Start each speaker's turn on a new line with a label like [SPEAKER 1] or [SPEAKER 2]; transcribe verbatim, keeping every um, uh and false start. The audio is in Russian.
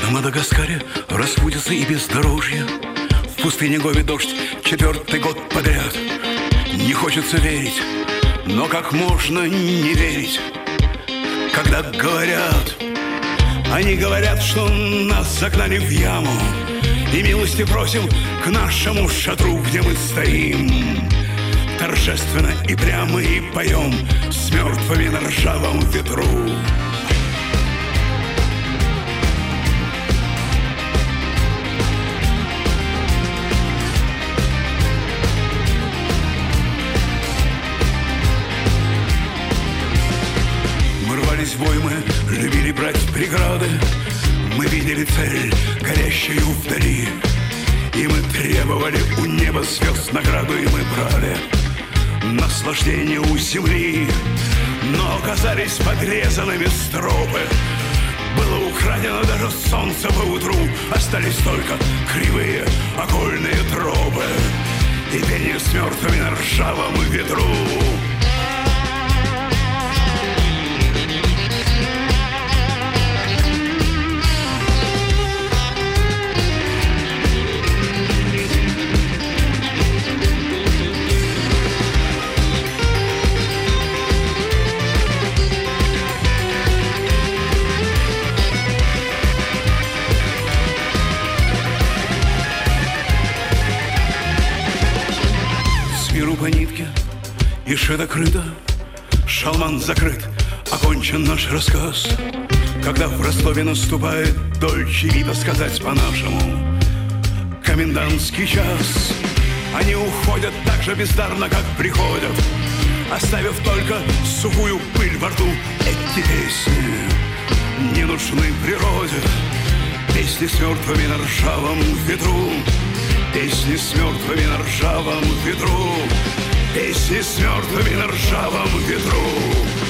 [SPEAKER 1] В Мадагаскаре распутится и бездорожье, в пустыне Гоби дождь четвертый год подряд. Не хочется верить, но как можно не верить, когда говорят, они говорят, что нас загнали в яму, и милости просим к нашему шатру, где мы стоим. Торжественно и прямо и поем с мертвыми на ржавом ветру. Мы рвались в бой, мы любили брать преграды, мы видели цель, горящую вдали, и мы требовали у неба звезд награду, и мы брали наслаждение у земли, но оказались подрезанными стропы. Было украдено даже солнце поутру, остались только кривые окольные тропы и пение с мертвыми на ржавом ветру. Миру по нитке и шито-крыто, шалман закрыт, окончен наш рассказ. Когда в Ростове наступает дольче вита, сказать по-нашему комендантский час, они уходят так же бездарно, как приходят, оставив только сухую пыль во рту. Эти песни не нужны природе, песни с мертвыми на ржавом ветру. Песни с мертвыми на ржавом ветру, песни с мертвыми на ржавом ветру.